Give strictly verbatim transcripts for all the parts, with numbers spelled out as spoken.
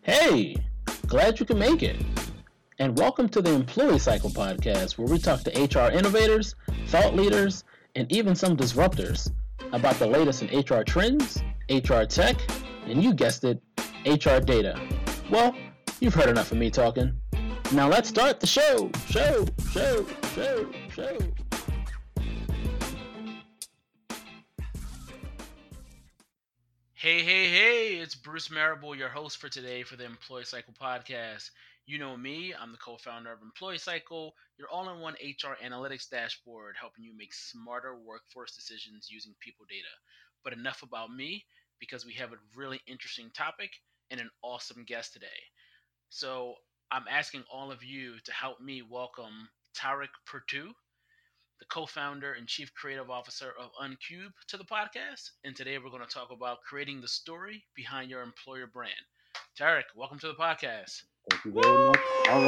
Hey, glad you can make it. And welcome to the Employee Cycle podcast, where we talk to H R innovators, thought leaders, and even some disruptors about the latest in H R trends, H R tech, and you guessed it, H R data. Well, you've heard enough of me talking. Now let's start the show, show, show, show, show. Hey, hey, hey, it's Bruce Marable, your host for today for the Employee Cycle podcast. You know me, I'm the co founder of Employee Cycle, your all in one H R analytics dashboard, helping you make smarter workforce decisions using people data. But enough about me, because we have a really interesting topic and an awesome guest today. So I'm asking all of you to help me welcome Tarek Pertu, the co-founder and chief creative officer of Uncube, to the podcast. And today we're going to talk about creating the story behind your employer brand. Tarek, welcome to the podcast. Thank you very much. All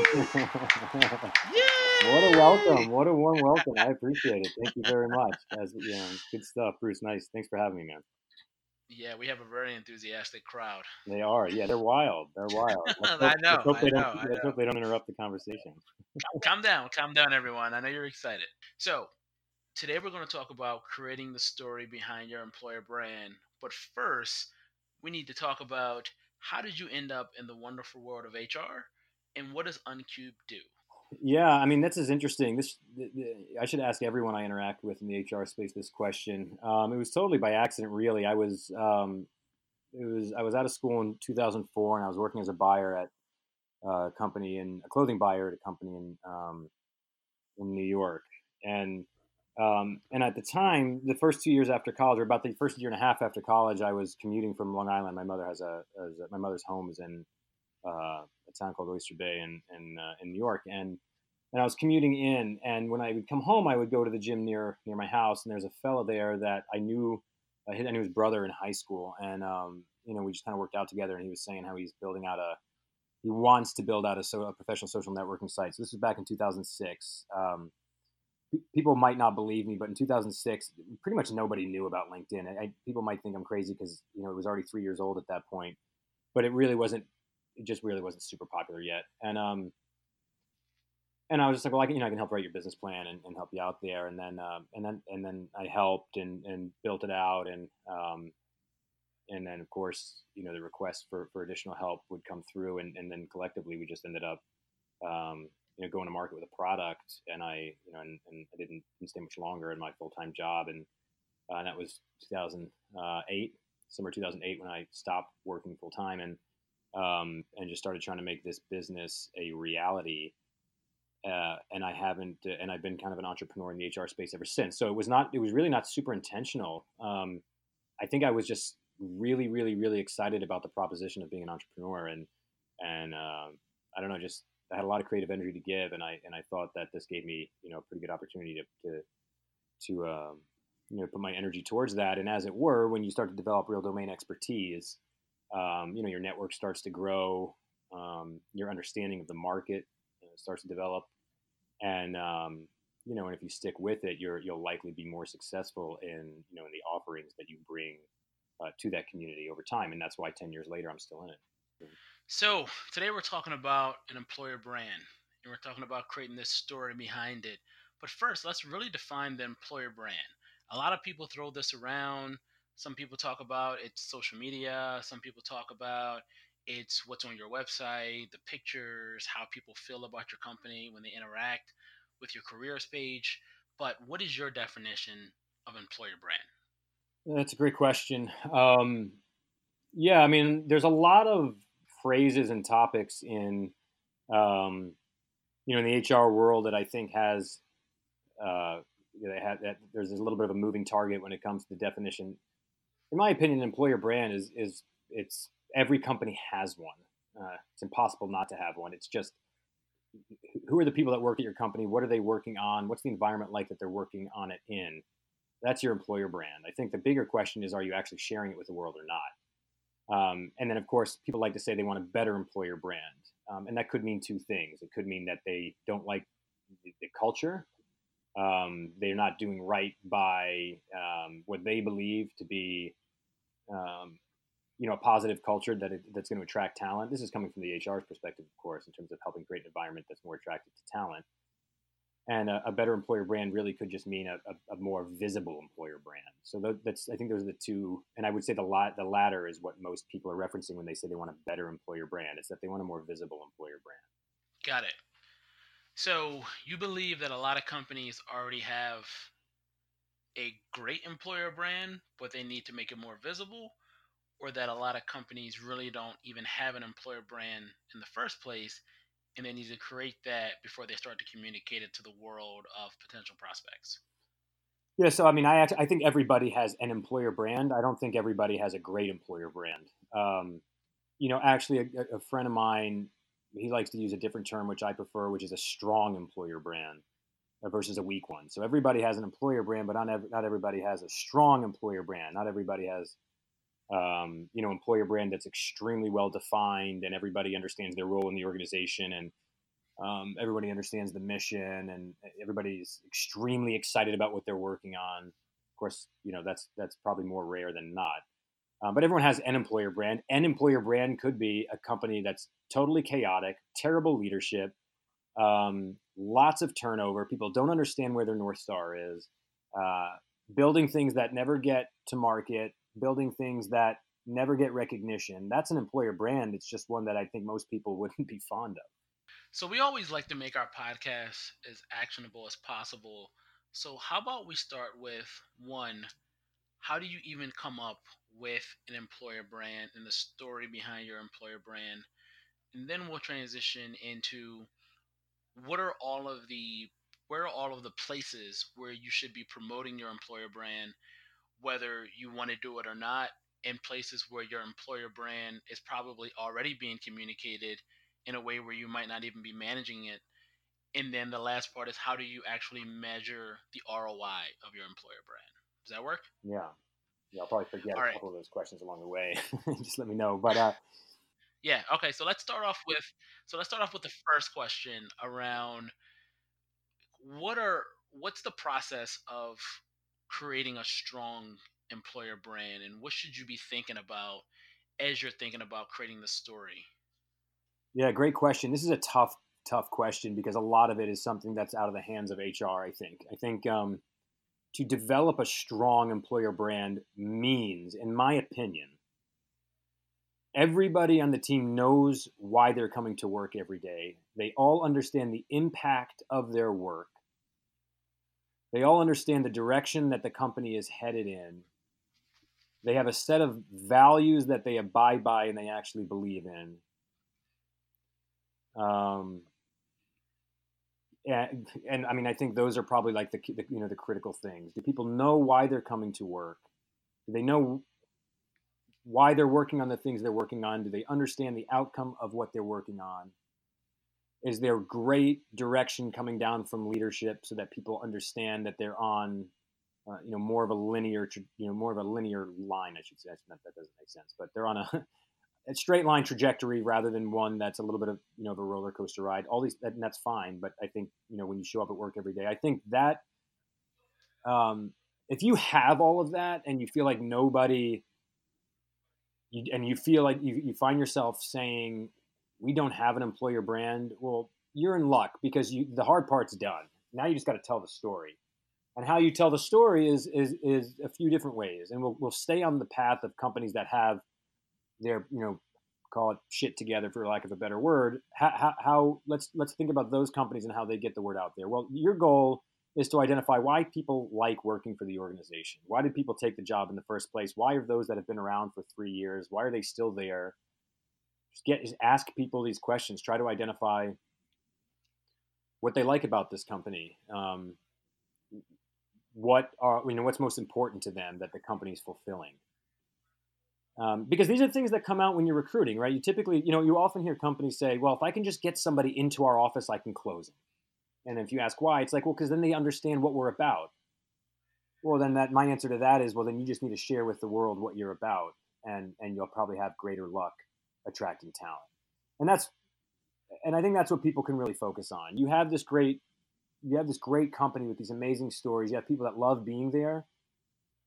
right. What a welcome. What a warm welcome. I appreciate it. Thank you very much. As you know, good stuff, Bruce. Nice. Thanks for having me, man. Yeah, we have a very enthusiastic crowd. They are. Yeah, they're wild. They're wild. Let's hope, I know. Let's hope, I, they know don't, I let's know. hope they don't interrupt the conversation. Calm down. Calm down, everyone. I know you're excited. So, today we're going to talk about creating the story behind your employer brand. But first, we need to talk about how did you end up in the wonderful world of H R and what does Uncube do? Yeah, I mean, this is interesting. This I should ask everyone I interact with in the H R space this question. Um, it was totally by accident, really. I was um, it was I was out of school in two thousand four, and I was working as a buyer at a company in a clothing buyer at a company in um, in New York, and um, and at the time, the first two years after college, or about the first year and a half after college, I was commuting from Long Island. My mother has a, has a my mother's home is in uh, a town called Oyster Bay in in, uh, in New York, and and I was commuting in. And when I would come home, I would go to the gym near near my house, and there's a fella there that I knew. I knew his brother in high school, and um, you know we just kind of worked out together. And he was saying how he's building out a he wants to build out a, so, a professional social networking site. So this was back in two thousand six. Um, people might not believe me, but in two thousand six, pretty much nobody knew about LinkedIn. I, people might think I'm crazy because you know it was already three years old at that point, but it really wasn't. It just really wasn't super popular yet. And um, and I was just like, well, I can, you know, I can help write your business plan and, and help you out there. And then um, and then and then I helped and, and built it out. And um, and then of course, you know, the request for, for additional help would come through, and, and then collectively we just ended up um, you know, going to market with a product, and I, you know, and, and I didn't, didn't stay much longer in my full-time job. And, uh, and that was two thousand eight, summer two thousand eight, when I stopped working full-time and, um, and just started trying to make this business a reality. Uh, and I haven't, uh, and I've been kind of an entrepreneur in the H R space ever since. So it was not, it was really not super intentional. Um, I think I was just really, really, really excited about the proposition of being an entrepreneur. And, and, um, I don't know, just, I had a lot of creative energy to give, and I and I thought that this gave me, you know, a pretty good opportunity to to to um, you know, put my energy towards that. And as it were, when you start to develop real domain expertise, um, you know, your network starts to grow, um, your understanding of the market, you know, starts to develop, and um, you know, and if you stick with it, you're you'll likely be more successful in, you know, in the offerings that you bring uh, to that community over time. And that's why ten years later, I'm still in it. So, today we're talking about an employer brand and we're talking about creating this story behind it. But first, let's really define the employer brand. A lot of people throw this around. Some people talk about it's social media, some people talk about it's what's on your website, the pictures, how people feel about your company when they interact with your careers page. But what is your definition of employer brand? That's a great question. Um, yeah, I mean, there's a lot of phrases and topics in um, you know, in the H R world that I think has uh, you know, they have that there's a little bit of a moving target when it comes to the definition. In my opinion, an employer brand is is it's every company has one. Uh, it's impossible not to have one. It's just who are the people that work at your company? What are they working on? What's the environment like that they're working on it in? That's your employer brand. I think the bigger question is, are you actually sharing it with the world or not? Um, and then, of course, people like to say they want a better employer brand. Um, and that could mean two things. It could mean that they don't like the, the culture. Um, they're not doing right by um, what they believe to be, um, you know, a positive culture that it, that's going to attract talent. This is coming from the H R's perspective, of course, in terms of helping create an environment that's more attractive to talent. And a, a better employer brand really could just mean a, a, a more visible employer brand. So th- that's, I think those are the two. And I would say the la- the latter is what most people are referencing when they say they want a better employer brand. It's that they want a more visible employer brand. Got it. So you believe that a lot of companies already have a great employer brand, but they need to make it more visible, or that a lot of companies really don't even have an employer brand in the first place, and they need to create that before they start to communicate it to the world of potential prospects? Yeah, so I mean, I actually, I think everybody has an employer brand. I don't think everybody has a great employer brand. Um, you know, actually, a, a friend of mine, he likes to use a different term, which I prefer, which is a strong employer brand versus a weak one. So everybody has an employer brand, but not ev- not everybody has a strong employer brand. Not everybody has, um, you know, employer brand that's extremely well defined, and everybody understands their role in the organization, and um, everybody understands the mission, and everybody's extremely excited about what they're working on. Of course, you know that's that's probably more rare than not. Um, but everyone has an employer brand. An employer brand could be a company that's totally chaotic, terrible leadership, um, lots of turnover. People don't understand where their North Star is, uh, building things that never get to market, building things that never get recognition. That's an employer brand. It's just one that I think most people wouldn't be fond of. So we always like to make our podcast as actionable as possible. So how about we start with one, how do you even come up with an employer brand and the story behind your employer brand? And then we'll transition into what are all of the where are all of the places where you should be promoting your employer brand, whether you want to do it or not, and places where your employer brand is probably already being communicated in a way where you might not even be managing it. And then the last part is how do you actually measure the R O I of your employer brand? Does that work? Yeah. Yeah, I'll probably forget All a right. couple of those questions along the way. Just let me know. But uh, Yeah. Okay. So let's start off with so let's start off with the first question around what are what's the process of creating a strong employer brand, and what should you be thinking about as you're thinking about creating the story? yeah, great question. This is a tough, tough question because a lot of it is something that's out of the hands of H R. I think. I think um, to develop a strong employer brand means, in my opinion, everybody on the team knows why they're coming to work every day. They all understand the impact of their work. They all understand the direction that the company is headed in. They have a set of values that they abide by and they actually believe in. Um, and, and I mean, I think those are probably like the, the you know the critical things. Do people know why they're coming to work? Do they know why they're working on the things they're working on? Do they understand the outcome of what they're working on? Is there great direction coming down from leadership so that people understand that they're on, uh, you know, more of a linear, you know, more of a linear line, I should say. That doesn't make sense, but they're on a, a straight line trajectory rather than one that's a little bit of, you know, of a roller coaster ride. All these, that, and that's fine. But I think, you know, when you show up at work every day, I think that um, if you have all of that and you feel like nobody, you, and you feel like you, you find yourself saying, we don't have an employer brand, well, you're in luck because you, the hard part's done. Now you just got to tell the story. And how you tell the story is is is a few different ways. And we'll we'll stay on the path of companies that have their, you know, call it shit together for lack of a better word. How, how, how let's let's think about those companies and how they get the word out there. Well, your goal is to identify why people like working for the organization. Why did people take the job in the first place? Why are those that have been around for three years? Why are they still there? Just get just ask people these questions. Try to identify what they like about this company. Um, what are you know what's most important to them that the company's fulfilling. Um, because these are things that come out when you're recruiting, right? You typically, you know, you often hear companies say, well, if I can just get somebody into our office, I can close them. And if you ask why, it's like, well, because then they understand what we're about. Well, then that my answer to that is, well, then you just need to share with the world what you're about, and and you'll probably have greater luck attracting talent. And that's, and I think that's what people can really focus on. You have this great, you have this great company with these amazing stories. You have people that love being there.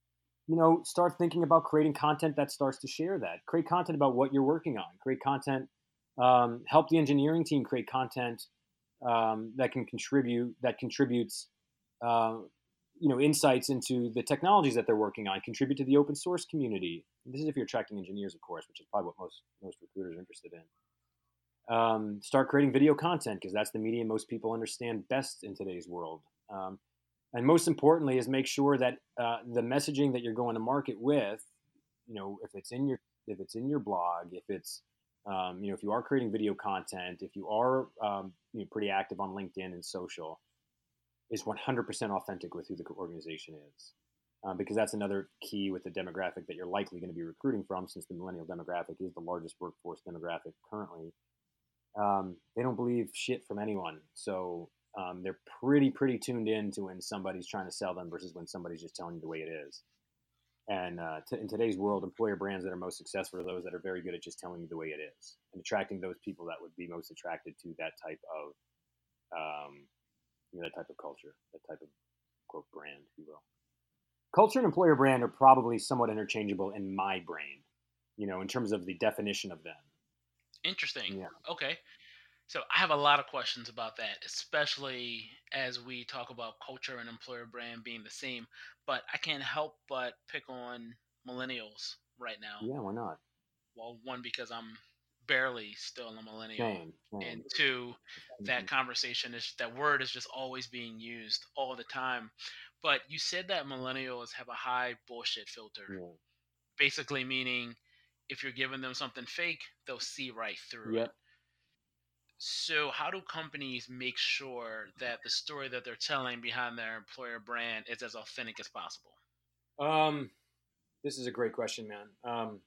you know, start thinking about creating content that starts to share that. Create content about what you're working on. Create content. Um, help the engineering team create content um, that can contribute that contributes uh, you know insights into the technologies that they're working on. Contribute to the open source community. This is if you're attracting engineers, of course, which is probably what most most recruiters are interested in. Um, start creating video content because that's the medium most people understand best in today's world. Um, and most importantly, is make sure that uh, the messaging that you're going to market with, you know, if it's in your if it's in your blog, if it's um, you know, if you are creating video content, if you are um, you know, pretty active on LinkedIn and social, is one hundred percent authentic with who the organization is. Um, because that's another key with the demographic that you're likely going to be recruiting from, since the millennial demographic is the largest workforce demographic currently. Um, they don't believe shit from anyone. So um, they're pretty, pretty tuned in to when somebody's trying to sell them versus when somebody's just telling you the way it is. And uh, t- in today's world, employer brands that are most successful are those that are very good at just telling you the way it is and attracting those people that would be most attracted to that type of, um, you know, that type of culture, that type of quote brand, if you will. Culture and employer brand are probably somewhat interchangeable in my brain, you know, in terms of the definition of them. Interesting. Yeah. Okay. So I have a lot of questions about that, especially as we talk about culture and employer brand being the same. But I can't help but pick on millennials right now. Yeah, why not? Well, one, because I'm barely still a millennial, Same, same. and two, that conversation is that word is just always being used all the time. But you said that millennials have a high bullshit filter, Yeah. basically meaning if you're giving them something fake, they'll see right through Yep. it. So, how do companies make sure that the story that they're telling behind their employer brand is as authentic as possible? Um, this is a great question, man. Um,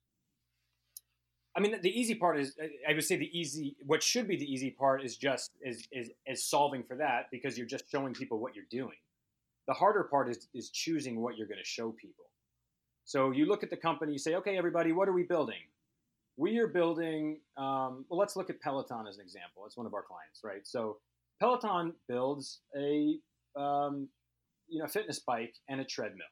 I mean, the easy part is, I would say the easy, what should be the easy part is just, is, is, is solving for that because you're just showing people what you're doing. The harder part is, is choosing what you're going to show people. So you look at the company, you say, okay, everybody, what are we building? We are building, um, well, let's look at Peloton as an example. It's one of our clients, right? So Peloton builds a, um, you know, fitness bike and a treadmill.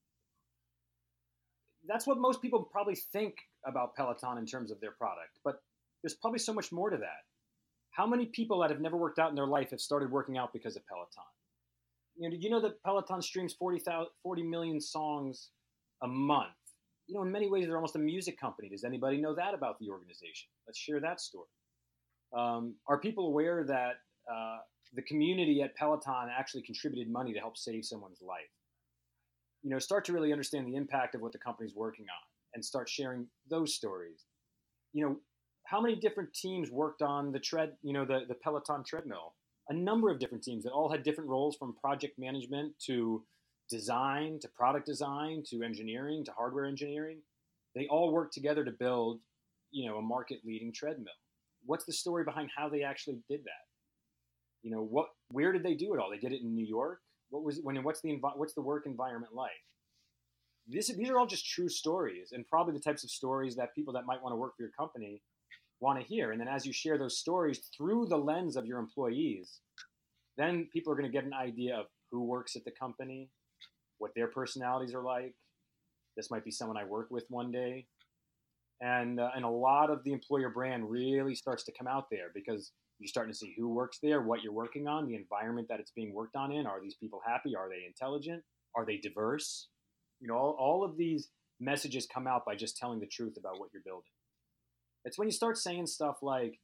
That's what most people probably think about Peloton in terms of their product, but there's probably so much more to that. How many people that have never worked out in their life have started working out because of Peloton? You know, did you know that Peloton streams forty, forty million songs a month? You know, in many ways, they're almost a music company. Does anybody know that about the organization? Let's share that story. Um, are people aware that uh, the community at Peloton actually contributed money to help save someone's life? You know, start to really understand the impact of what the company's working on and start sharing those stories. You know, how many different teams worked on the tread, you know, the, the Peloton treadmill? A number of different teams that all had different roles, from project management to design, to product design, to engineering, to hardware engineering. They all worked together to build, you know, a market leading treadmill. What's the story behind how they actually did that? You know, what, where did they do it all? They did it in New York. What was when? What's the what's the work environment like? This, these are all just true stories, and probably the types of stories that people that might want to work for your company want to hear. And then as you share those stories through the lens of your employees, then people are going to get an idea of who works at the company, what their personalities are like. This might be someone I work with one day. And, uh, and a lot of the employer brand really starts to come out there because you're starting to see who works there, what you're working on, the environment that it's being worked on in. Are these people happy? Are they intelligent? Are they diverse? You know, all, all of these messages come out by just telling the truth about what you're building. It's when you start saying stuff like,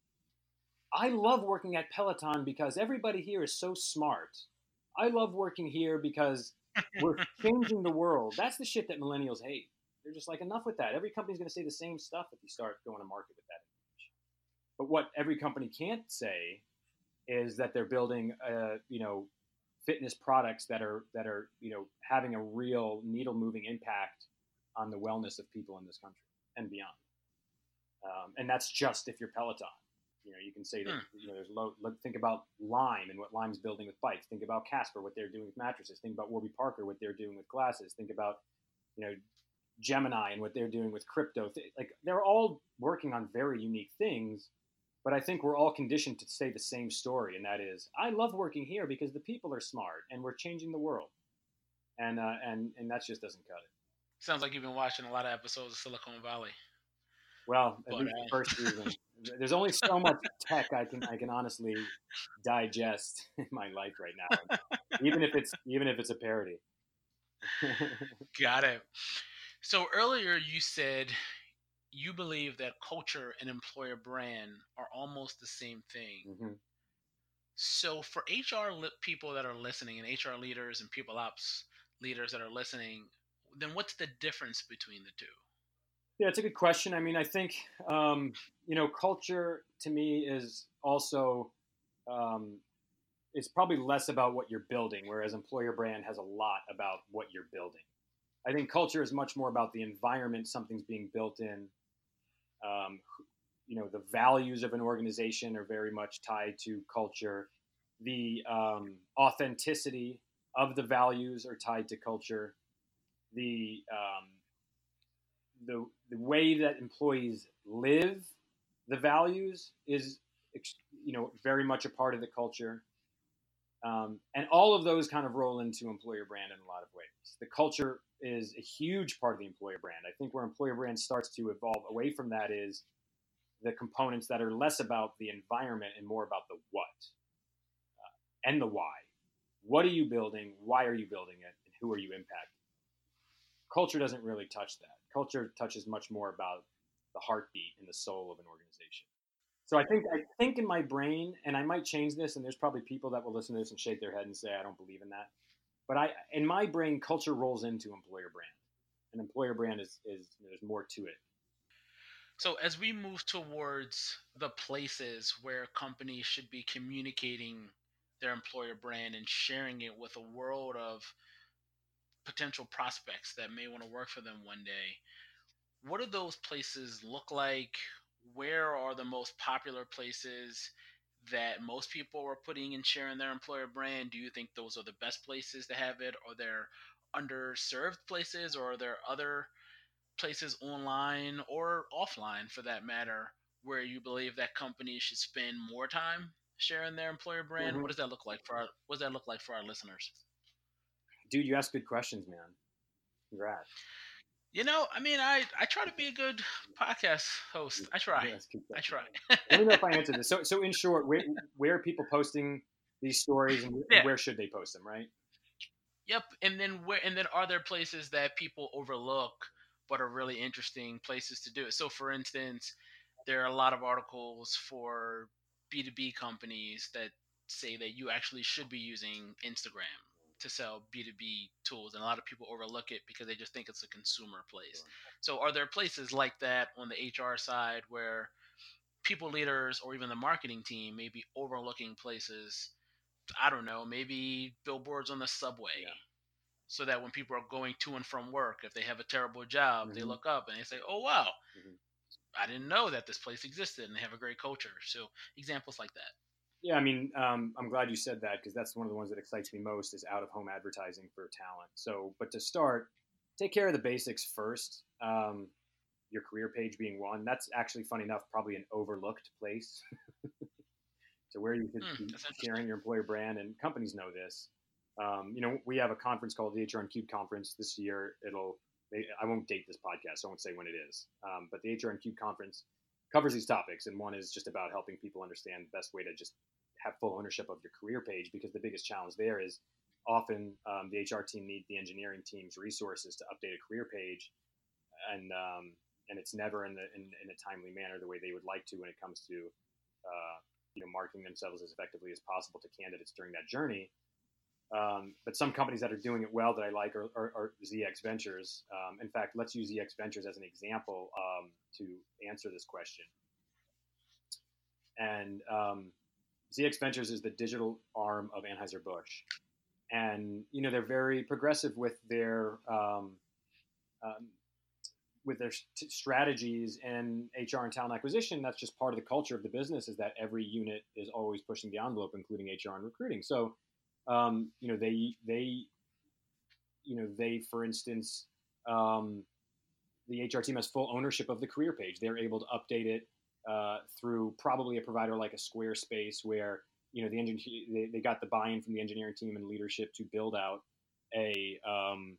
I love working at Peloton because everybody here is so smart. I love working here because we're changing the world. That's the shit that millennials hate. They're just like, enough with that. Every company's going to say the same stuff if you start going to market with that information. But what every company can't say is that they're building, uh, you know, fitness products that are that are you know having a real needle-moving impact on the wellness of people in this country and beyond. Um, and that's just if you're Peloton. You know, you can say that, you know, there's low, look, think about Lime and what Lime's building with bikes. Think about Casper, what they're doing with mattresses. Think about Warby Parker, what they're doing with glasses. Think about, you know, Gemini and what they're doing with crypto. Like, they're all working on very unique things, but I think we're all conditioned to say the same story, and that is, I love working here because the people are smart and we're changing the world. and uh, and and that just doesn't cut it. Sounds like you've been watching a lot of episodes of Silicon Valley. Well, at But, least the uh, first season. There's only so much tech I can I can honestly digest in my life right now, even if it's even if it's a parody. Got it. So earlier you said you believe that culture and employer brand are almost the same thing. Mm-hmm. So for H R li- people that are listening, and H R leaders and people ops leaders that are listening, then what's the difference between the two? Yeah, it's a good question. I mean, I think um, you know, culture to me is also um, it's probably less about what you're building, whereas employer brand has a lot about what you're building. I think culture is much more about the environment something's being built in. Um, you know, the values of an organization are very much tied to culture. The um, authenticity of the values are tied to culture. The um, the the way that employees live the values is, you know, very much a part of the culture. Um, and all of those kind of roll into employer brand in a lot of ways. The culture is a huge part of the employer brand. I think where employer brand starts to evolve away from that is the components that are less about the environment and more about the what uh, and the why. What are you building? Why are you building it? And who are you impacting? Culture doesn't really touch that. Culture touches much more about the heartbeat and the soul of an organization. So I think I think in my brain, and I might change this, and there's probably people that will listen to this and shake their head and say I don't believe in that. But I, in my brain, culture rolls into employer brand, and employer brand is is there's more to it. So as we move towards the places where companies should be communicating their employer brand and sharing it with a world of potential prospects that may want to work for them one day, what do those places look like? Where are the most popular places that most people are putting and sharing their employer brand? Do you think those are the best places to have it? Are there underserved places, or are there other places online or offline for that matter where you believe that companies should spend more time sharing their employer brand? Mm-hmm. What does that look like for our, what does that look like for our listeners? Dude, you ask good questions, man. Congrats. You know, I mean, I, I try to be a good podcast host. I try. I try. Let me know if I answered this. So, so in short, where, where are people posting these stories, and, Yeah. and where should they post them, right? Yep. And then where and then are there places that people overlook but are really interesting places to do it? So for instance, there are a lot of articles for B two B companies that say that you actually should be using Instagram to sell B two B tools, and a lot of people overlook it because they just think it's a consumer place. So are there places like that on the H R side where people leaders or even the marketing team may be overlooking places? I don't know, maybe billboards on the subway. Yeah. So that when people are going to and from work, if they have a terrible job, Mm-hmm. they look up and they say, "Oh wow, mm-hmm. I didn't know that this place existed," and they have a great culture. So examples like that. Yeah, I mean, um, I'm glad you said that, because that's one of the ones that excites me most is out of home advertising for talent. So, but to start, take care of the basics first. Um, your career page being one. That's actually, funny enough, probably an overlooked place to where you could Hmm, be that's interesting. sharing your employer brand, and companies know this. Um, you know, we have a conference called the H R and Cube conference this year. It'll, they, I won't date this podcast, so I won't say when it is. Um, but the H R and Cube conference covers these topics, and one is just about helping people understand the best way to just have full ownership of your career page, because the biggest challenge there is often um, the H R team need the engineering team's resources to update a career page, and um, and it's never in the in, in a timely manner the way they would like to when it comes to uh, you know, marketing themselves as effectively as possible to candidates during that journey. Um, but some companies that are doing it well that I like are, are, are Z X Ventures. Um, in fact, let's use Z X Ventures as an example um, to answer this question. And um, Z X Ventures is the digital arm of Anheuser-Busch. And, you know, they're very progressive with their um, um, with their st- strategies and H R and talent acquisition. That's just part of the culture of the business, is that every unit is always pushing the envelope, including H R and recruiting. So, um, you know, they, they, you know, they, for instance, um, the H R team has full ownership of the career page. They're able to update it uh, through probably a provider like a Squarespace, where, you know, the engine, they, they got the buy-in from the engineering team and leadership to build out a um,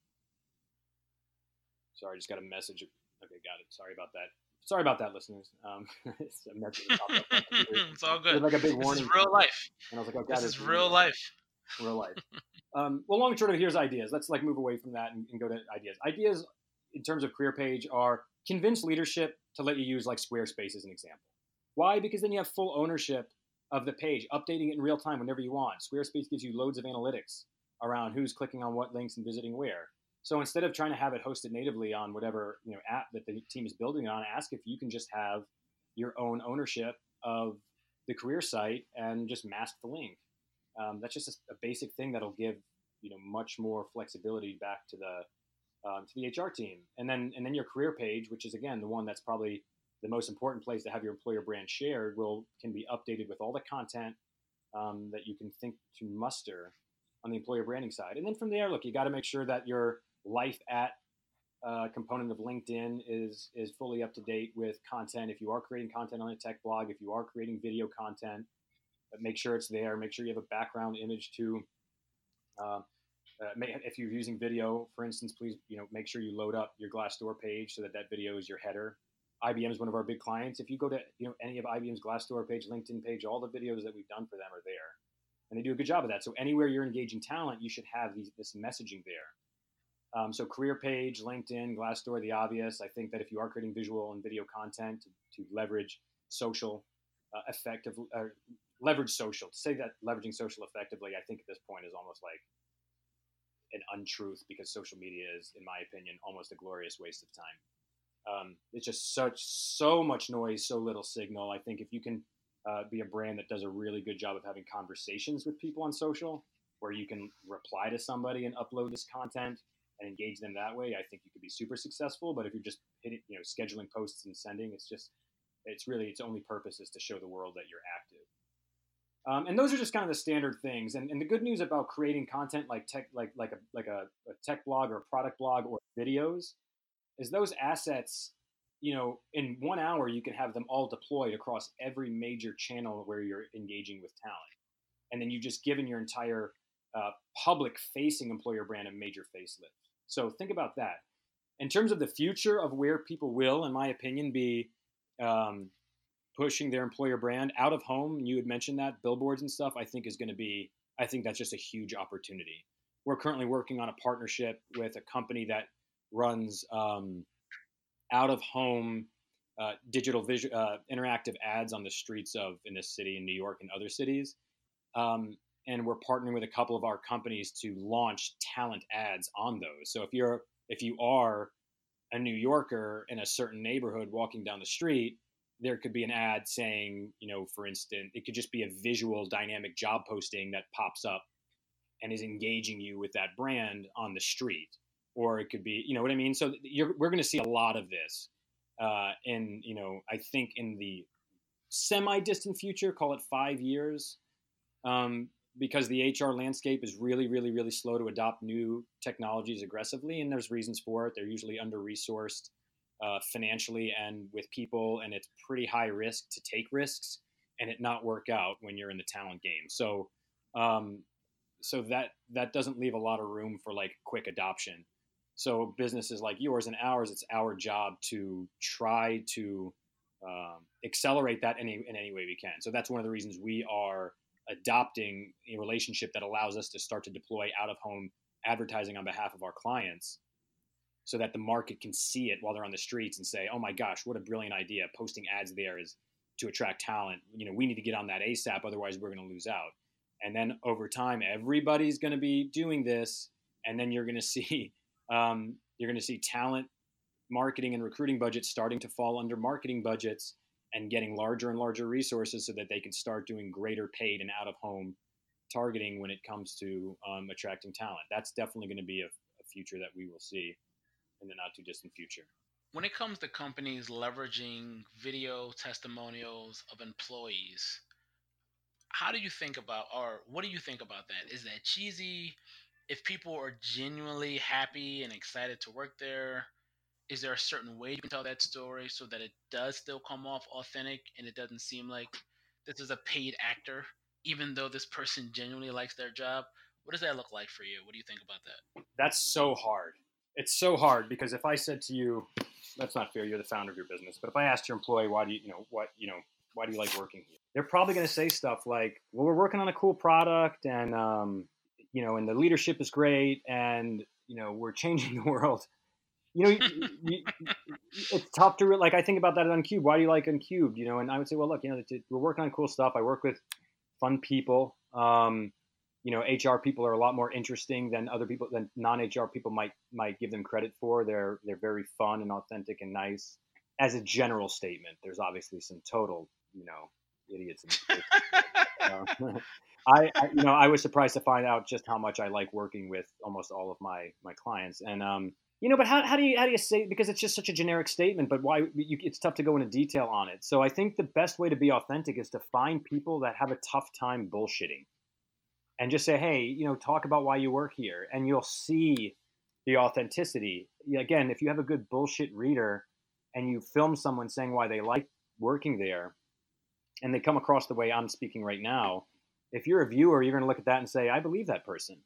sorry, I just got a message. Okay, got it. Sorry about that. Sorry about that, listeners. Um, it's a message that popped up on my computer. It's all It good. was like a big This is warning real sign, life. and I was like, "Oh God, This it's is a real warning." life. Real life. Um, well, long and short of it, here's ideas. Let's like move away from that and, and go to ideas. Ideas in terms of career page are convince leadership to let you use like Squarespace as an example. Why? Because then you have full ownership of the page, updating it in real time whenever you want. Squarespace gives you loads of analytics around who's clicking on what links and visiting where. So instead of trying to have it hosted natively on whatever you know app that the team is building it on, ask if you can just have your own ownership of the career site and just mask the link. Um, that's just a, a basic thing that'll give you know much more flexibility back to the um, to the H R team, and then and then your career page, which is again the one that's probably the most important place to have your employer brand shared, will can be updated with all the content um, that you can think to muster on the employer branding side. And then from there, look, you got to make sure that your life at uh, component of LinkedIn is is fully up to date with content. If you are creating content on a tech blog, if you are creating video content, make sure it's there. Make sure you have a background image too. Uh, uh, may, if you're using video, for instance, please you know make sure you load up your Glassdoor page so that that video is your header. I B M is one of our big clients. If you go to you know any of I B M's Glassdoor page, LinkedIn page, all the videos that we've done for them are there, and they do a good job of that. So anywhere you're engaging talent, you should have these, this messaging there. Um, so career page, LinkedIn, Glassdoor, the obvious. I think that if you are creating visual and video content to, to leverage social uh, effective, uh, leverage social, to say that leveraging social effectively, I think at this point is almost like an untruth because social media is, in my opinion, almost a glorious waste of time. Um, it's just such, so much noise, so little signal. I think if you can uh, be a brand that does a really good job of having conversations with people on social, where you can reply to somebody and upload this content and engage them that way, I think you could be super successful. But if you're just hitting, you know, scheduling posts and sending, it's just, it's really, its only purpose is to show the world that you're active. Um, and those are just kind of the standard things. And, and the good news about creating content like tech, like like a like a, a tech blog or a product blog or videos, is those assets, you know, in one hour you can have them all deployed across every major channel where you're engaging with talent, and then you've just given your entire uh, public-facing employer brand a major facelift. So think about that. In terms of the future of where people will, in my opinion, be um, pushing their employer brand out of home, you had mentioned that, billboards and stuff, I think is going to be, I think that's just a huge opportunity. We're currently working on a partnership with a company that runs um, out of home uh, digital visual, uh, interactive ads on the streets of, in this city, in New York and other cities. Um, and we're partnering with a couple of our companies to launch talent ads on those. So if you're, if you are a New Yorker in a certain neighborhood walking down the street, there could be an ad saying, you know, for instance, it could just be a visual dynamic job posting that pops up and is engaging you with that brand on the street. Or it could be, you know what I mean? So you're, we're going to see a lot of this. Uh, and, you know, I think in the semi-distant future, call it five years, um, because the H R landscape is really, really, really slow to adopt new technologies aggressively. And there's reasons for it. They're usually under-resourced uh, financially and with people, and it's pretty high risk to take risks and it not work out when you're in the talent game. So, um, so that, that doesn't leave a lot of room for like quick adoption. So businesses like yours and ours, it's our job to try to um, accelerate that in any, in any way we can. So that's one of the reasons we are adopting a relationship that allows us to start to deploy out-of-home advertising on behalf of our clients so that the market can see it while they're on the streets and say, oh my gosh, what a brilliant idea. Posting ads there is to attract talent. You know, we need to get on that ASAP, otherwise we're going to lose out. And then over time, everybody's going to be doing this. And then you're going to see, um, you're going to see talent marketing and recruiting budgets starting to fall under marketing budgets and getting larger and larger resources so that they can start doing greater paid and out-of-home targeting when it comes to um, attracting talent. That's definitely going to be a, a future that we will see in the not-too-distant future. When it comes to companies leveraging video testimonials of employees, how do you think about, or what do you think about that? Is that cheesy? If people are genuinely happy and excited to work there, is there a certain way you can tell that story so that it does still come off authentic and it doesn't seem like this is a paid actor, even though this person genuinely likes their job? What does that look like for you? What do you think about that? That's so hard. It's so hard because if I said to you, that's not fair, you're the founder of your business, but if I asked your employee, why do you, you know, what, you know, why do you like working here? They're probably going to say stuff like, well, we're working on a cool product and, um, you know, and the leadership is great and, you know, we're changing the world. You know, you, you, it's tough to, like, I think about that at Uncubed. Why do you like Uncubed? You know, and I would say, well, look, you know, we're working on cool stuff. I work with fun people. Um, you know, H R people are a lot more interesting than other people, than non-H R people might might give them credit for. They're they're very fun and authentic and nice. As a general statement, there's obviously some total, you know, idiots. In uh, I, I, you know, I was surprised to find out just how much I like working with almost all of my my clients. And um, you know, but how how do you how do you say, because it's just such a generic statement, but why you, it's tough to go into detail on it. So I think the best way to be authentic is to find people that have a tough time bullshitting. And just say, hey, you know, talk about why you work here, and you'll see the authenticity. Again, if you have a good bullshit reader and you film someone saying why they like working there, and they come across the way I'm speaking right now, if you're a viewer, you're going to look at that and say, I believe that person.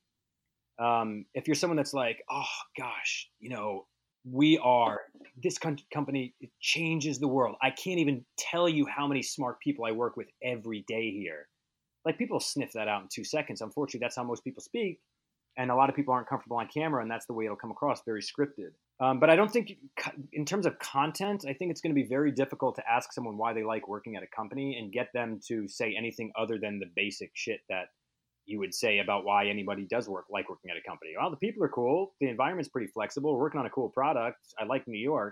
Um, if you're someone that's like, oh, gosh, you know, we are, this com- company, it changes the world. I can't even tell you how many smart people I work with every day here. Like, people sniff that out in two seconds. Unfortunately, that's how most people speak. And a lot of people aren't comfortable on camera, and that's the way it'll come across, very scripted. Um, but I don't think, in terms of content, I think it's going to be very difficult to ask someone why they like working at a company and get them to say anything other than the basic shit that you would say about why anybody does work like working at a company. Well, the people are cool. The environment's pretty flexible. We're working on a cool product. I like New York.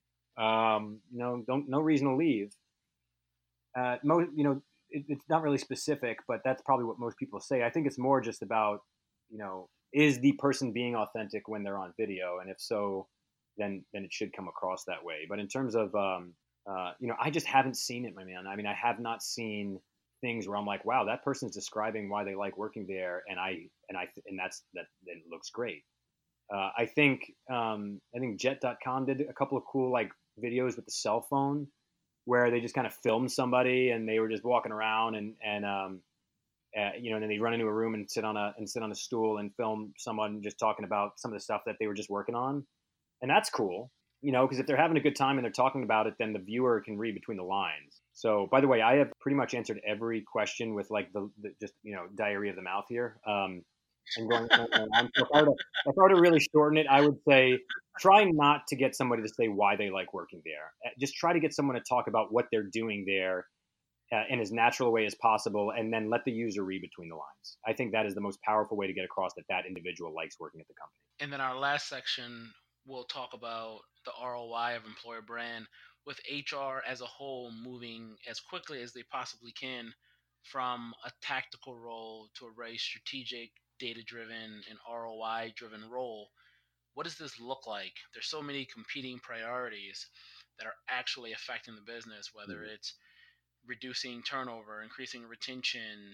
Um, you know, don't no reason to leave. Uh, mo- you know, it, it's not really specific, but that's probably what most people say. I think it's more just about, you know, is the person being authentic when they're on video? And if so, then then it should come across that way. But in terms of, um, uh, you know, I just haven't seen it, my man. I mean, I have not seen things where I'm like, wow, that person's describing why they like working there, and I and I and that's that. It looks great. Uh, I think um, I think Jet dot com did a couple of cool like videos with the cell phone, where they just kind of filmed somebody and they were just walking around and and um, uh, you know, and then they run into a room and sit on a and sit on a stool and film someone just talking about some of the stuff that they were just working on, and that's cool, you know, because if they're having a good time and they're talking about it, then the viewer can read between the lines. So, by the way, I have pretty much answered every question with like the, the just you know diarrhea of the mouth here. Um, and going on. So if I, were to, if I were to really shorten it, I would say try not to get somebody to say why they like working there. Just try to get someone to talk about what they're doing there uh, in as natural a way as possible, and then let the user read between the lines. I think that is the most powerful way to get across that that individual likes working at the company. And then our last section, we'll talk about the R O I of employer brand, with H R as a whole moving as quickly as they possibly can from a tactical role to a very strategic, data-driven, and R O I-driven role. What does this look like? There's so many competing priorities that are actually affecting the business, whether mm-hmm. it's reducing turnover, increasing retention,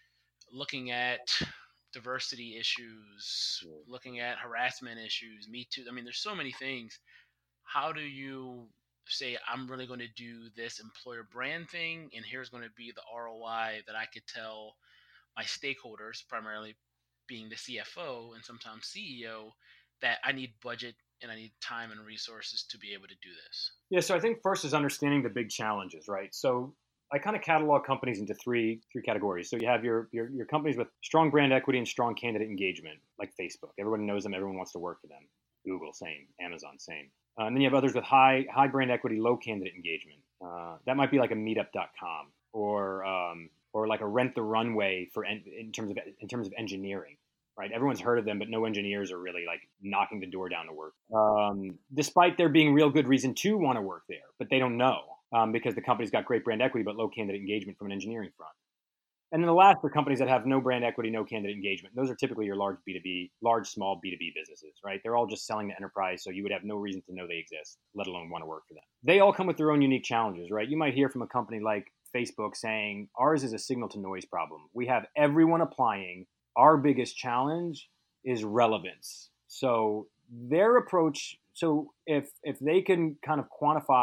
looking at diversity issues, yeah. looking at harassment issues, Me Too. I mean, there's so many things. How do you say, I'm really going to do this employer brand thing, and here's going to be the R O I that I could tell my stakeholders, primarily being the C F O and sometimes C E O, that I need budget and I need time and resources to be able to do this? Yeah, so I think first is understanding the big challenges, right? So I kind of catalog companies into three three categories. So you have your, your your companies with strong brand equity and strong candidate engagement, like Facebook. Everyone knows them. Everyone wants to work for them. Google, same. Amazon, same. Uh, and then you have others with high high brand equity, low candidate engagement. Uh, that might be like a meetup dot com or um, or like a Rent the Runway for en- in terms of in terms of engineering. Right, everyone's heard of them, but no engineers are really like knocking the door down to work. Um, despite there being real good reason to want to work there, but they don't know um, because the company's got great brand equity but low candidate engagement from an engineering front. And then the last are companies that have no brand equity, no candidate engagement. Those are typically your large B two B, large small B two B businesses, right? They're all just selling to enterprise, so you would have no reason to know they exist, let alone want to work for them. They all come with their own unique challenges, right? You might hear from a company like Facebook saying, ours is a signal to noise problem. We have everyone applying. Our biggest challenge is relevance. So their approach, so if if they can kind of quantify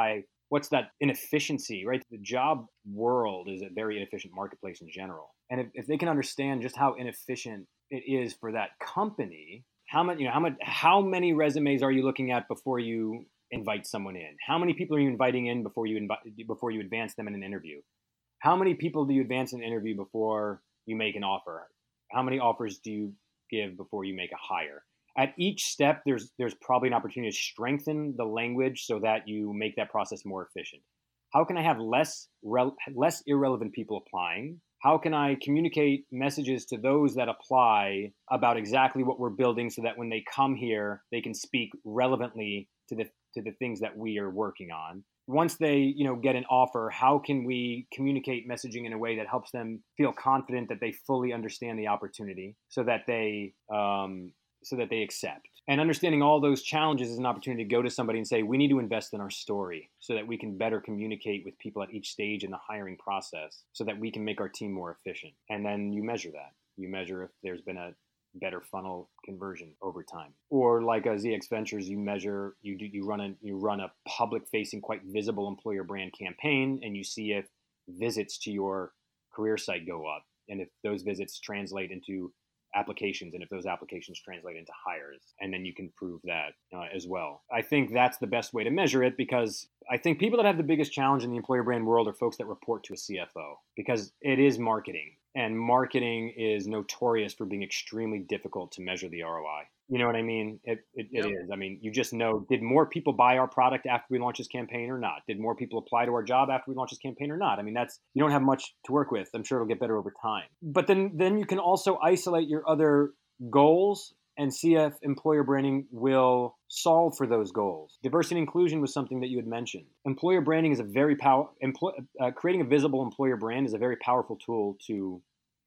what's that inefficiency, right? The job world is a very inefficient marketplace in general. And if, if they can understand just how inefficient it is for that company, how many, you know, how much, how many resumes are you looking at before you invite someone in? How many people are you inviting in before you invite, before you advance them in an interview? How many people do you advance in an interview before you make an offer? How many offers do you give before you make a hire? At each step, there's there's probably an opportunity to strengthen the language so that you make that process more efficient. How can I have less rel- less irrelevant people applying? How can I communicate messages to those that apply about exactly what we're building so that when they come here, they can speak relevantly to the to the things that we are working on? Once they, you know, get an offer, how can we communicate messaging in a way that helps them feel confident that they fully understand the opportunity so that they um, so that they accept? And understanding all those challenges is an opportunity to go to somebody and say, we need to invest in our story so that we can better communicate with people at each stage in the hiring process so that we can make our team more efficient. And then you measure that. You measure if there's been a better funnel conversion over time. Or like a Z X Ventures, you measure, you do, you run a you run a public-facing, quite visible employer brand campaign, and you see if visits to your career site go up, and if those visits translate into applications, and if those applications translate into hires, and then you can prove that uh, as well. I think that's the best way to measure it, because I think people that have the biggest challenge in the employer brand world are folks that report to a C F O, because it is marketing, and marketing is notorious for being extremely difficult to measure the R O I. You know what I mean? It, it, yep. it is. I mean, you just know, did more people buy our product after we launched this campaign or not? Did more people apply to our job after we launched this campaign or not? I mean, that's, you don't have much to work with. I'm sure it'll get better over time. But then, then you can also isolate your other goals and see if employer branding will solve for those goals. Diversity and inclusion was something that you had mentioned. Employer branding is a very power, empl- uh, creating a visible employer brand is a very powerful tool to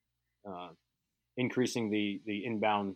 uh, increasing the, the inbound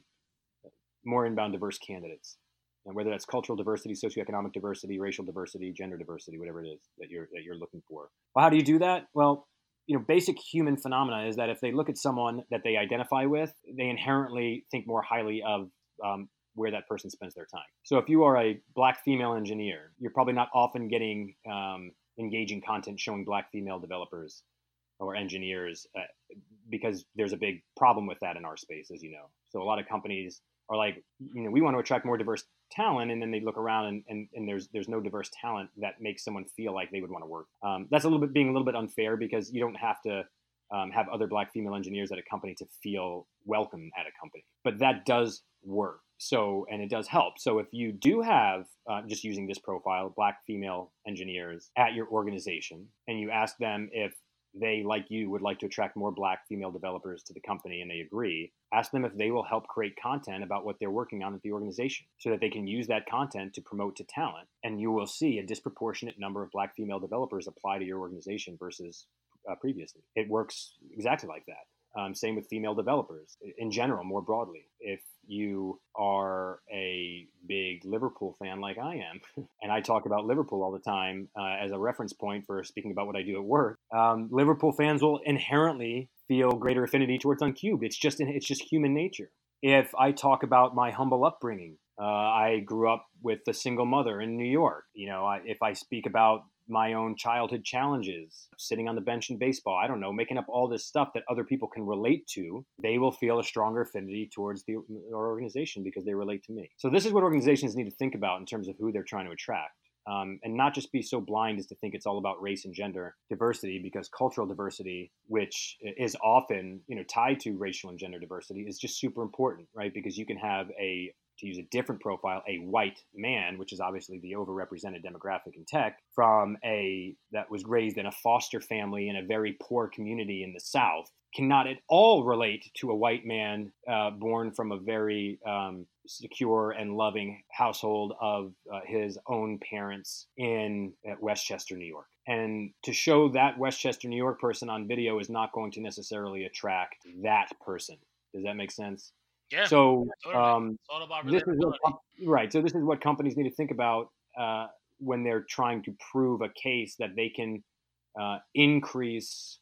more inbound diverse candidates, and whether that's cultural diversity, socioeconomic diversity, racial diversity, gender diversity, whatever it is that you're that you're looking for. Well, how do you do that? Well, you know, basic human phenomena is that if they look at someone that they identify with, they inherently think more highly of um, where that person spends their time. So if you are a black female engineer, you're probably not often getting um, engaging content showing black female developers or engineers uh, because there's a big problem with that in our space, as you know. So a lot of companies are like, you know, we want to attract more diverse talent, and then they look around and, and, and there's there's no diverse talent that makes someone feel like they would want to work. Um, that's a little bit being a little bit unfair, because you don't have to um, have other black female engineers at a company to feel welcome at a company, but that does work. So, and it does help. So if you do have, uh, just using this profile, black female engineers at your organization, and you ask them if they, like you, would like to attract more black female developers to the company, and they agree, ask them if they will help create content about what they're working on at the organization so that they can use that content to promote to talent. And you will see a disproportionate number of black female developers apply to your organization versus uh, previously. It works exactly like that. Um, same with female developers in general, more broadly. If you are a big Liverpool fan like I am, and I talk about Liverpool all the time uh, as a reference point for speaking about what I do at work, um, Liverpool fans will inherently feel greater affinity towards Uncubed. It's just it's just human nature. If I talk about my humble upbringing, uh, I grew up with a single mother in New York. You know, I, if I speak about my own childhood challenges, sitting on the bench in baseball, I don't know, making up all this stuff that other people can relate to, they will feel a stronger affinity towards the our organization because they relate to me. So this is what organizations need to think about in terms of who they're trying to attract. Um, and not just be so blind as to think it's all about race and gender diversity, because cultural diversity, which is often, you know, tied to racial and gender diversity, is just super important, right? Because you can have a, to use a different profile, a white man, which is obviously the overrepresented demographic in tech, from a that was raised in a foster family in a very poor community in the South, cannot at all relate to a white man uh, born from a very um, secure and loving household of uh, his own parents in uh, Westchester, New York. And to show that Westchester, New York person on video is not going to necessarily attract that person. Does that make sense? Yeah. So totally. um, It's all about this is relatability. what, right. So this is what companies need to think about uh, when they're trying to prove a case that they can uh, increase.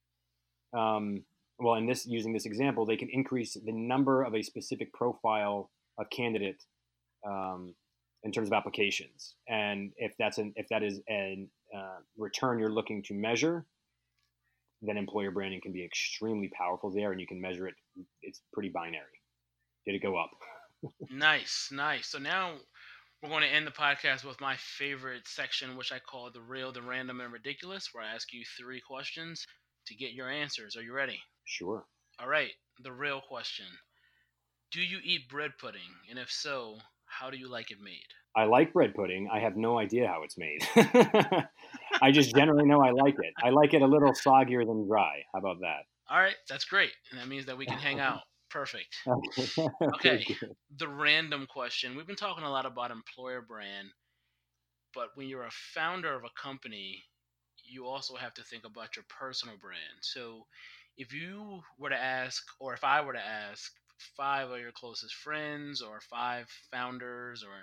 Um, well, in this, using this example, they can increase the number of a specific profile of candidate um, in terms of applications. And if that's an if that is an uh, return you're looking to measure, then employer branding can be extremely powerful there, and you can measure it. It's pretty binary. Did it go up? Nice, nice. So now we're going to end the podcast with my favorite section, which I call the real, the random, and ridiculous, where I ask you three questions to get your answers. Are you ready? Sure. All right. The real question. Do you eat bread pudding? And if so, how do you like it made? I like bread pudding. I have no idea how it's made. I just generally know I like it. I like it a little soggier than dry. How about that? All right. That's great. And that means that we can hang out. Perfect. Okay. Okay. Good. The random question. We've been talking a lot about employer brand, but when you're a founder of a company, you also have to think about your personal brand. So if you were to ask, or if I were to ask, five of your closest friends, or five founders, or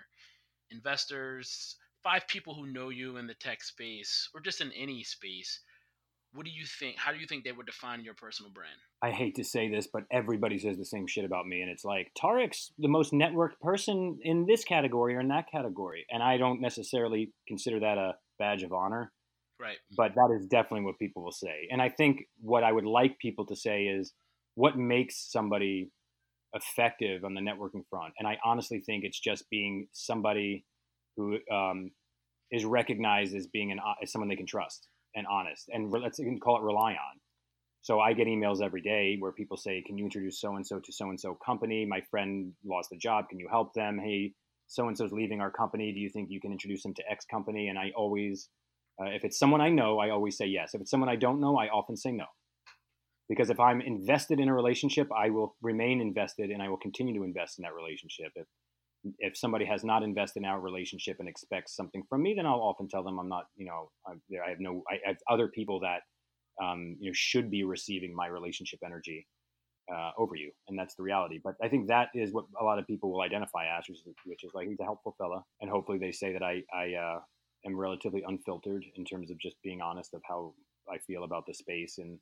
investors, five people who know you in the tech space, or just in any space, what do you think? How do you think they would define your personal brand? I hate to say this, but everybody says the same shit about me. And it's like, Tariq's the most networked person in this category or in that category. And I don't necessarily consider that a badge of honor. Right. But that is definitely what people will say. And I think what I would like people to say is what makes somebody effective on the networking front. And I honestly think it's just being somebody who um, is recognized as being an as someone they can trust and honest, and re- let's even call it rely on. So I get emails every day where people say, "Can you introduce so and so to so and so company? My friend lost a job. Can you help them? Hey, so and so's leaving our company. Do you think you can introduce them to X company?" And I always, uh, if it's someone I know, I always say yes. If it's someone I don't know, I often say no. Because if I'm invested in a relationship, I will remain invested and I will continue to invest in that relationship. If if somebody has not invested in our relationship and expects something from me, then I'll often tell them I'm not, you know, I'm, I have no, I have other people that, um, you know, should be receiving my relationship energy uh, over you. And that's the reality. But I think that is what a lot of people will identify as, which is, which is like, he's a helpful fella. And hopefully they say that I, I uh, am relatively unfiltered in terms of just being honest of how I feel about the space and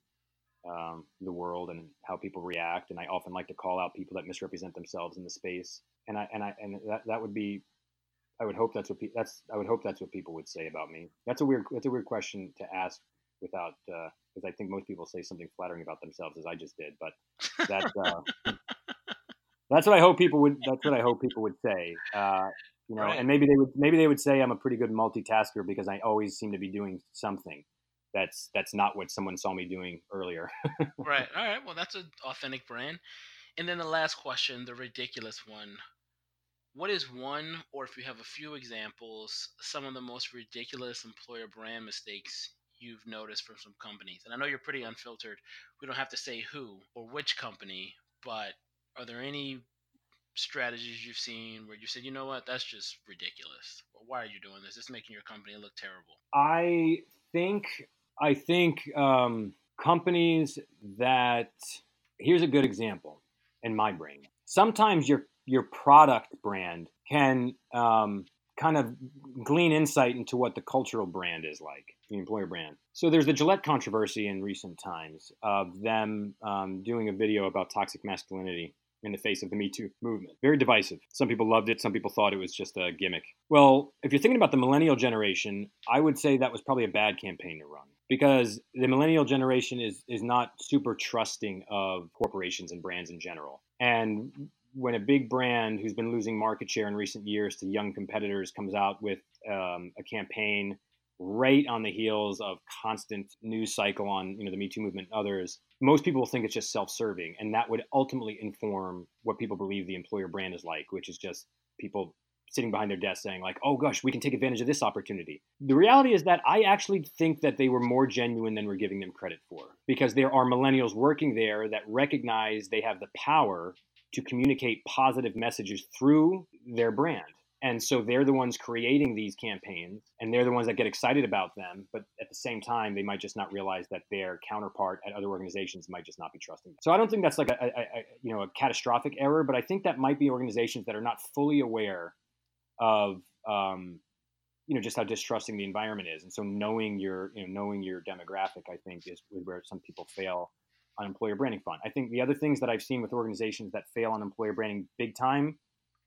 um, the world and how people react. And I often like to call out people that misrepresent themselves in the space. And I, and I, and that, that would be, I would hope that's what pe- that's, I would hope that's what people would say about me. That's a weird, that's a weird question to ask without, uh, because I think most people say something flattering about themselves, as I just did, but that's, uh, that's what I hope people would, that's what I hope people would say, uh, you know, Right. and maybe they would, maybe they would say I'm a pretty good multitasker because I always seem to be doing something. That's, that's not what someone saw me doing earlier. Right. All right. Well, that's an authentic brand. And then the last question, the ridiculous one. What is one, or if you have a few examples, some of the most ridiculous employer brand mistakes you've noticed from some companies? And I know you're pretty unfiltered. We don't have to say who or which company, but are there any strategies you've seen where you said, you know what, that's just ridiculous? Or why are you doing this? It's making your company look terrible. I think, I think um, companies that, here's a good example in my brain. Sometimes your your product brand can um, kind of glean insight into what the cultural brand is like, the employer brand. So there's the Gillette controversy in recent times of them um, doing a video about toxic masculinity in the face of the Me Too movement. Very divisive. Some people loved it. Some people thought it was just a gimmick. Well, if you're thinking about the millennial generation, I would say that was probably a bad campaign to run, because the millennial generation is is not super trusting of corporations and brands in general. And when a big brand who's been losing market share in recent years to young competitors comes out with um, a campaign right on the heels of constant news cycle on, you know, the Me Too movement and others, most people think it's just self-serving, and that would ultimately inform what people believe the employer brand is like, which is just people sitting behind their desk saying like, oh gosh, we can take advantage of this opportunity. The reality is that I actually think that they were more genuine than we're giving them credit for, because there are millennials working there that recognize they have the power to communicate positive messages through their brand. And so they're the ones creating these campaigns, and they're the ones that get excited about them. But at the same time, they might just not realize that their counterpart at other organizations might just not be trusting them. So I don't think that's like a, a, a you know a catastrophic error, but I think that might be organizations that are not fully aware of um, you know just how distrusting the environment is. And so knowing your you know knowing your demographic, I think, is where some people fail on employer branding front. I think the other things that I've seen with organizations that fail on employer branding big time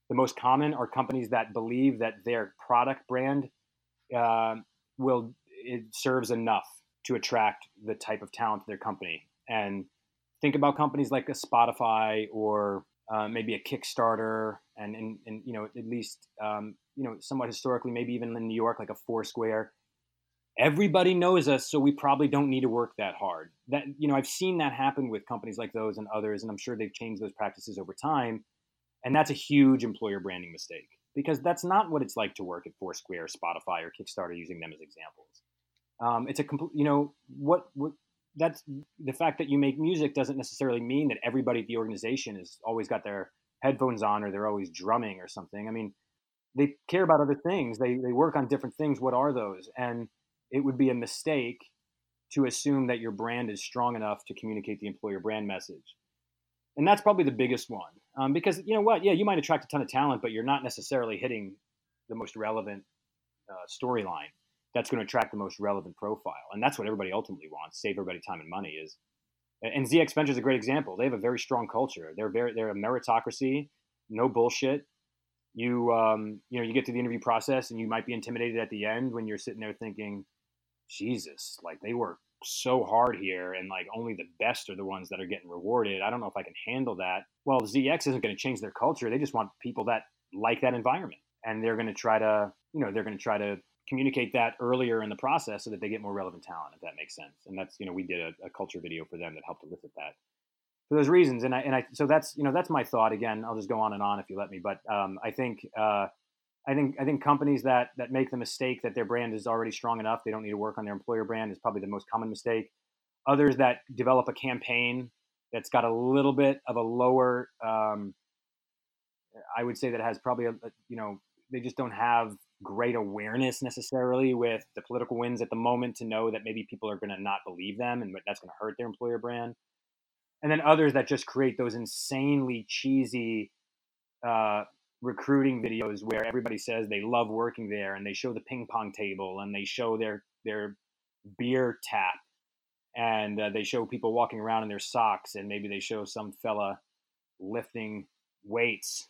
The most common are companies that believe that their product brand uh, will it serves enough to attract the type of talent to their company. And think about companies like a Spotify or uh, maybe a Kickstarter, and, and and you know at least um, you know somewhat historically, maybe even in New York, like a Foursquare. Everybody knows us, so we probably don't need to work that hard. That you know, I've seen that happen with companies like those and others, and I'm sure they've changed those practices over time. And that's a huge employer branding mistake because that's not what it's like to work at Foursquare, Spotify, or Kickstarter, using them as examples. Um, it's a complete, you know, what, what that's the fact that you make music doesn't necessarily mean that everybody at the organization has always got their headphones on or they're always drumming or something. I mean, they care about other things. They, they work on different things. What are those? And it would be a mistake to assume that your brand is strong enough to communicate the employer brand message. And that's probably the biggest one. Um, because you know what? Yeah, you might attract a ton of talent, but you're not necessarily hitting the most relevant uh, storyline that's going to attract the most relevant profile. And that's what everybody ultimately wants, save everybody time and money. Is And Z X Venture is a great example. They have a very strong culture. They're very they're a meritocracy, no bullshit. You um, you know, you get to the interview process and you might be intimidated at the end when you're sitting there thinking, Jesus, like they work so hard here and like only the best are the ones that are getting rewarded. I don't know if I can handle that. Well, Z X isn't going to change their culture. They just want people that like that environment. And they're going to try to, you know, they're going to try to communicate that earlier in the process so that they get more relevant talent, if that makes sense. And that's, you know, we did a, a culture video for them that helped elicit that for those reasons. And I, and I, so that's, you know, that's my thought. Again, I'll just go on and on if you let me, but um, I think, uh, I think I think companies that that make the mistake that their brand is already strong enough, they don't need to work on their employer brand, is probably the most common mistake. Others that develop a campaign that's got a little bit of a lower, um, I would say that has probably a, a you know they just don't have great awareness necessarily with the political winds at the moment to know that maybe people are going to not believe them and that's going to hurt their employer brand. And then others that just create those insanely cheesy uh, recruiting videos where everybody says they love working there and they show the ping pong table and they show their their beer tap and uh, they show people walking around in their socks and maybe they show some fella lifting weights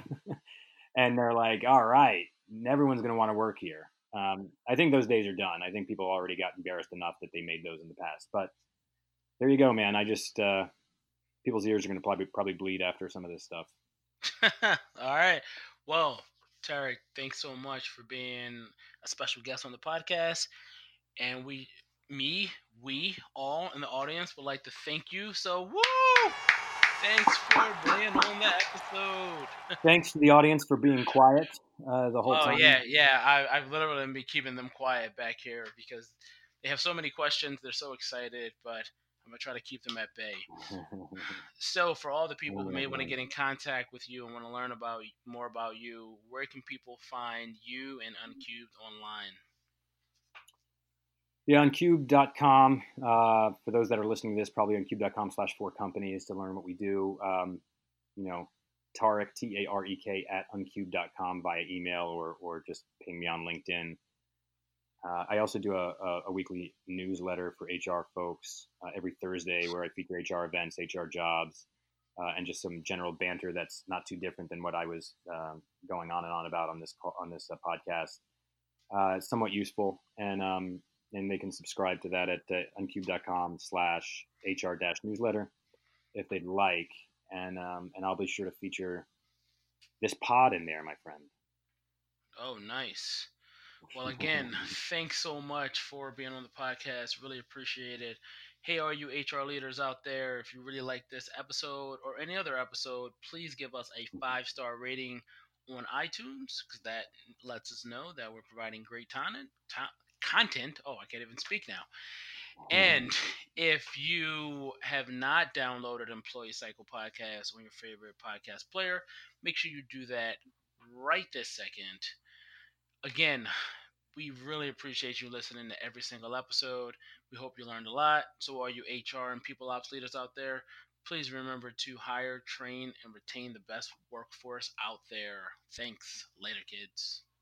and they're like, all right, everyone's going to want to work here. Um, I think those days are done. I think people already got embarrassed enough that they made those in the past. But there you go, man. I just uh, people's ears are going to probably probably bleed after some of this stuff. All right. Well, Tarek, thanks so much for being a special guest on the podcast. And we, me, we all in the audience would like to thank you. So, woo! Thanks for being on the episode. Thanks to the audience for being quiet uh, the whole Oh, time. yeah, yeah. I, I've literally been keeping them quiet back here because they have so many questions. They're so excited, but I'm going to try to keep them at bay. So, for all the people who may want to get in contact with you and want to learn about more about you, where can people find you and Uncubed online? Yeah, uncubed dot com. Uh, for those that are listening to this, probably uncubed dot com slash four companies to learn what we do. Um, you know, Tarek, T A R E K, at uncubed dot com via email or, or just ping me on LinkedIn. Uh, I also do a, a, a weekly newsletter for H R folks uh, every Thursday where I feature H R events, H R jobs, uh, and just some general banter that's not too different than what I was um, going on and on about on this on this uh, podcast. Uh, somewhat useful, and um, and they can subscribe to that at uh, uncubed dot com slash H R dash newsletter if they'd like, and um, and I'll be sure to feature this pod in there, my friend. Oh, nice. Well, again, thanks so much for being on the podcast. Really appreciate it. Hey, all you H R leaders out there, if you really like this episode or any other episode, please give us a five-star rating on iTunes because that lets us know that we're providing great content. Content. Oh, I can't even speak now. And if you have not downloaded Employee Cycle Podcast on your favorite podcast player, make sure you do that right this second. Again, we really appreciate you listening to every single episode. We hope you learned a lot. So all you H R and people ops leaders out there, please remember to hire, train, and retain the best workforce out there. Thanks. Later, kids.